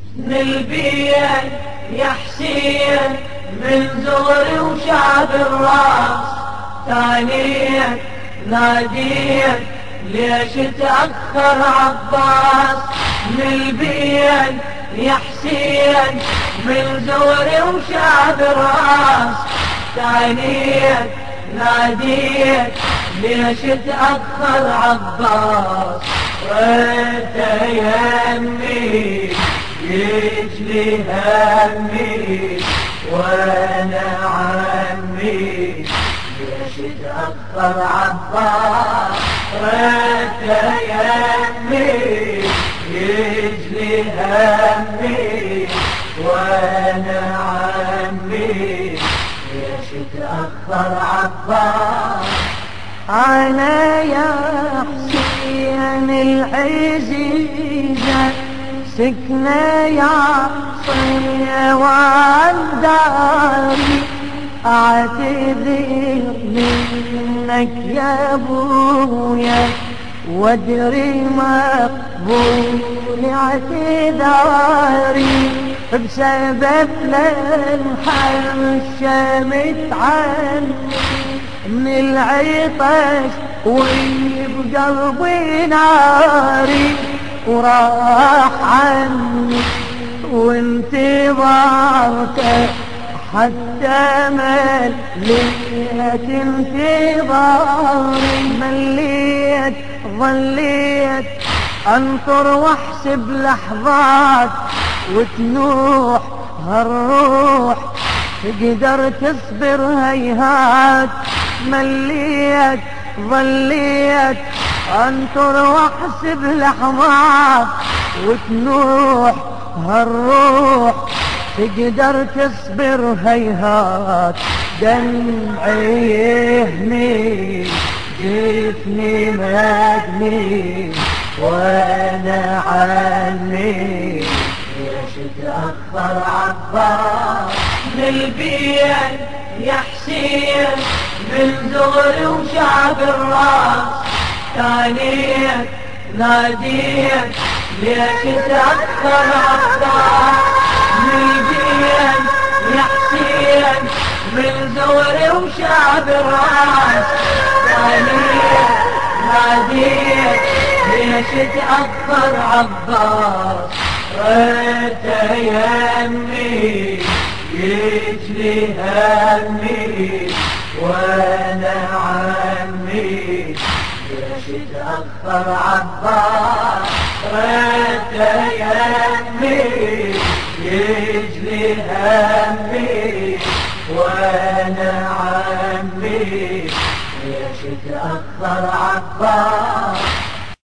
من البيت يا حسين من زغري وشعب الراس، ثانيا ناديت ليش تأخر عباس. من البيت يا حسين من زغري وشعب الراس، ثانيا ناديت ليش تأخر عباس. وانت يمي يجلي همي وانا عمي ليش تأخر عباس. وانت يمي يجلي همي وانا عمي ليش تأخر عباس. أنا يا حسين العزيزة سكنة يا صيوان داري، أعتذر منك يا أبويا وادري مقبول اعتذاري، بسبب للحشمت عني من العطش وبقلبي ناري، وراح عني وانتظرته حتى مليت انتظاري. مليت ظليت انطر واحسب لحظات وتنوح هالروح تقدر تصبر هيهات. مليت ظليت انطر واحسب لحظات وتنوح هالروح تقدر تصبر هيهات. دمعي يهمي جفني مدني وانا عني ليش تأخر عباس. من البيت يا حسين من زغري وشعب الراس، ثانيا ناديت ليش تأخر عباس. من البيت يا حسين من زغري وشعب الراس، ثانيا ناديت ليش تأخر عباس. وانت يمي يجلي همي وانا عمي ليش تأخر عباس. وانت يمي يجلي همي وانا عمي ليش تأخر عباس.